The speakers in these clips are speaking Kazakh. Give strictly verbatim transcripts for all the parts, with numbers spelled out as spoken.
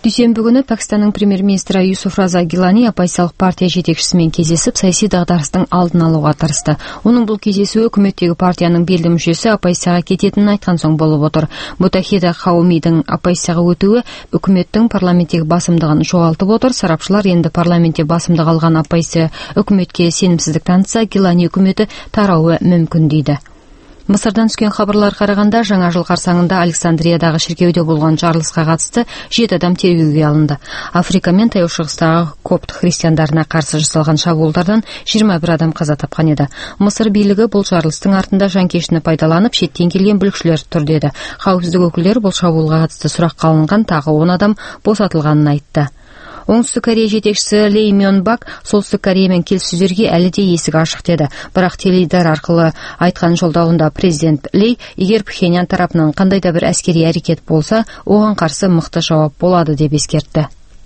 Дүйсенбі күні Пәкістанның премьер-министрі Юсуф Раза Гилани оппозициялық партия жетекшісімен кездесіп, саяси дағдарыстың алдын алуға тырысты. Оның бұл кездесуі үкіметтегі партияның белді мүшесі оппозицияға кететінін айтқан соң болып отыр. Мутахида Хаумидің оппозицияға өтуі үкіметтің парламенттегі басымдығын жоғалтып отыр. Сарапшылар енді парламентте басымдық алған оппозиция үкіметке сенімсіздік танытса, Гилани үкіметі тарауы мүмкін дейді. Мысырдан түскен хабарлар қарағанда, жаңа жыл қарсаңында Александриядағы шіркеуде болған жарылысқа қатысты жеті адам тергеуге алынды. Африка мен Таяу Шығыстағы копт христиандарына қарсы жасалған шабуылдардан жиырма бір адам қаза тапқан еді. Мысыр билігі бұл жарылыстың артында жанкештіні пайдаланып, шеттен келген бүлікшілер тұр деді. Қауіпсіздік өкілдері бұл шабуылға қатысты сұраққа алынған тағы он адам босатылғанын айтты. Оңтүстік Корея жетекшісі Лей Мён Бак Солтүстік Кореямен келіссөздерге әлі де есік ашық деді. Бірақ теледидар арқылы айтқан жолдауында президент Лей, егер Пхеньян тарапынан қандай да бір әскери әрекет болса, оған қарсы мықты жауап болады деп ескертті.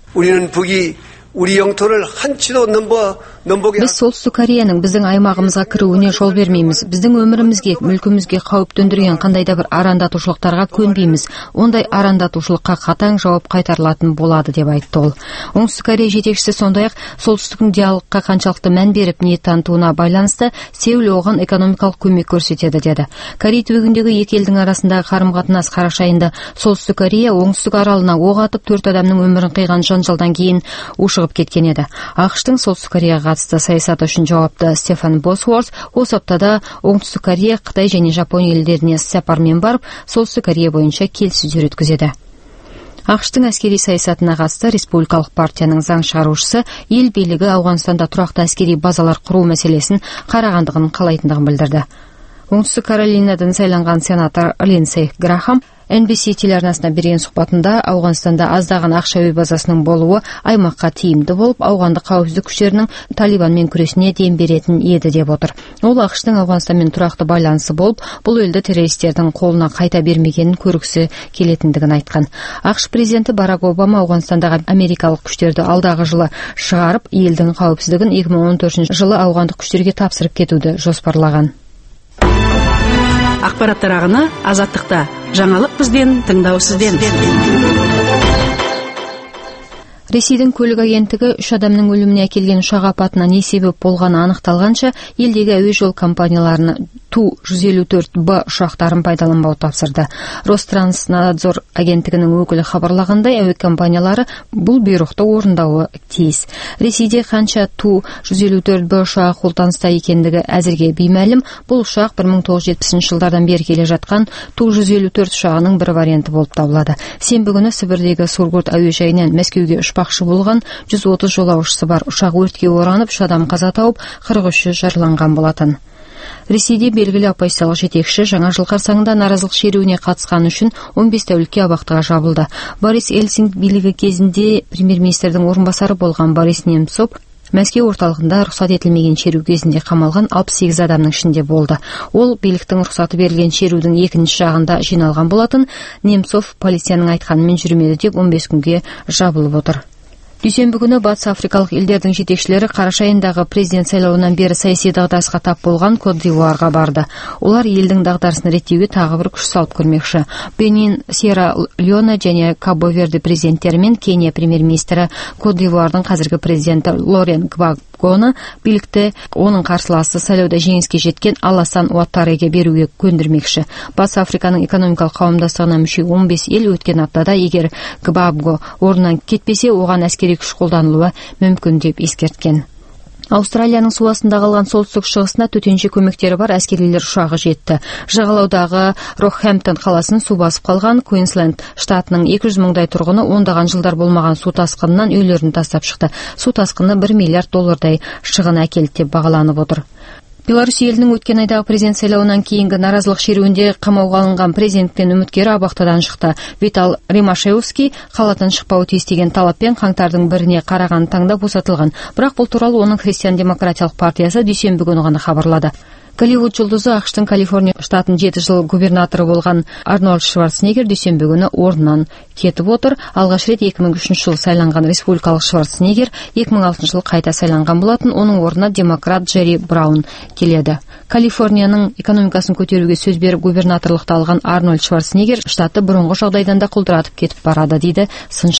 Біз Солтүстік Кореяның біздің аймағымызға кіруіне жол бермейміз. Біздің өмірімізге, мүлкімізге қауіп төндірген қандай да бір арандатушылықтарға көнбейміз. Ондай арандатушылыққа қатаң жауап қайтарылатын болады деп айтты ол. Оңтүстік Корея жетекшісі сондай-ақ солтүстіктің диалогқа қаншалықты мән беріп ниет танытуына байланысты Сеул оған экономикалық көмек көрсетеді деді. Корей түбегіндегі екі елдің арасындағы қарым-қатынас қараша айында Солтүстік Корея оңтүстік аралына оқ атып төрт адамның өмірін қиған жанжалдан кейін ушығып кеткен еді. ақш-тың Солтүстік Кореяға қатысты саясаты үшін жауапты Стефан Босворт осы аптада Оңтүстік Корея, Қытай және Жапония елдеріне сапармен барып, Солтүстік Корея бойынша келіссөздер өткізеді. ақш-тың әскери саясатына қатысты республикалық партияның заң шығарушысы ел билігі Ауғанстанда тұрақты әскери базалар құру мәселесін қарағандығын қалайтындығын білдірді. Оңтүстік Каролинадан сайланған сенатор Линдсей Грахам эн би си телеарнасына берген сұхбатында Ауғанстанда аздаған ақш әуе базасының болуы аймаққа тиімді болып, ауғандық қауіпсіздік күштерінің Талибанмен күресіне дем беретін еді деп отыр. Ол ақш-тың Ауғанстанмен тұрақты байланысы болып, бұл елді террористердің қолына қайта бермегенін көргісі келетіндігін айтқан. ақш президенті Барак Обама Ауғанстандағы америкалық күштерді алдағы жылы шығарып, елдің қауіпсіздігін екі мың он төртінші жылы ауғандық күштерге тапсырып кетуді жоспарлаған. Ақпараттар ағыны Азаттықта. Жаңалық бізден, тыңдау сізден. Ресейдің көлік агенттігі үш адамның өліміне әкелген ұшақ апатына не себеп болғаны анықталғанша, елдегі әуе жол компанияларына Ту жүз елу төрт Б ұшақтарын пайдаланбауды тапсырды. Ространснадзор агенттігінің өкілі хабарлағандай, әуе компаниялары бұл бұйрықты орындауы тиіс. Ресейде қанша Ту жүз елу төрт Б ұшағы қолданыста екендігі әзірге беймәлім. Бұл ұшақ бір мың тоғыз жүз жетпісінші жылдардан бері келе жатқан Ту жүз елу төрт ұшағының бір варианты болып табылады. Сенбі күні Сібірдегі Сургут әуежайынан Мәскеуге ұшпақшы болған жүз отыз жолаушысы бар ұшақ өртке оранып, үш адам қаза тауып, қырық үші жараланған болатын. Ресейде белгілі оппозициялық жетекші жаңа жыл қарсаңында наразылық шеруіне қатысқаны үшін он бес тәулікке абақтыға жабылды. Борис Ельцин билігі кезінде премьер-министрдің орынбасары болған Борис Немцов Мәскеу орталығында рұқсат етілмеген шеру кезінде қамалған алпыс сегіз адамның ішінде болды. Ол биліктің рұқсаты берілген шерудің екінші жағында жиналған болатын. Немцов полицияның айтқанымен жүрмеді деп он бес күнге жабылып отыр. Дүйсенбі күні батыс африкалық елдердің жетекшілері қараша айындағы президент сайлауынан бері саяси дағдарысқа тап болған Кот д'Ивуарға барды. Олар елдің дағдарысын реттеуге тағы бір күш салып көрмекші. Бенин, Сьерра Леоне және Кабо Верде президенттері мен Кения премьер-министрі Кот д'Ивуардың қазіргі президенті Лорен Gbagboны билікті оның қарсыласы сайлауда жеңіске жеткен Аласан Уаттареге беруге көндірмекші. Батыс Африканың экономикалық қауымдастығына мүше он бес ел өткен аптада егер Gbagbo орнынан кетпесе, оған әскери күш қолданылуы мүмкін деп ескерткен. Аустралияның су астында қалған солтүстік шығысына төтенше көмектері бар әскерилер ұшағы жетті. Жағалаудағы Рохэмптон қаласын су басып қалған Куинсленд штатының екі жүз мыңдай тұрғыны ондаған жылдар болмаған су тасқынынан үйлерін тастап шықты. Су тасқыны бір миллиард доллардай шығын әкелді деп бағаланып отыр. Беларусь елінің өткен айдағы президент сайлауынан кейінгі наразылық шеруінде қамауға алынған президенттен үміткері абақтыдан шықты. Витал Римашевский қаладан шықпауы тиіс деген талаппен қаңтардың біріне қараған таңда босатылған. Бірақ бұл туралы оның христиан-демократиялық партиясы дүйсенбі күні ғана хабарлады. Голливуд жұлдызы ақш-тың Калифорния штатының жеті жыл губернаторы болған Арнольд Шварценеггер дүйсенбі күні орнынан кетіп отыр. Алғаш рет екі мың үшінші жылы сайланған республикалық Шварценеггер екі мың алтыншы жылы қайта сайланған болатын. Оның орнына демократ Джерри Браун келеді. Калифорнияның экономикасын көтеруге сөз беріп губернаторлықты алған Арнольд Шварценеггер штатты бұрынғы жағдайдан да құлдыратып кетіп барады дейді сыншы.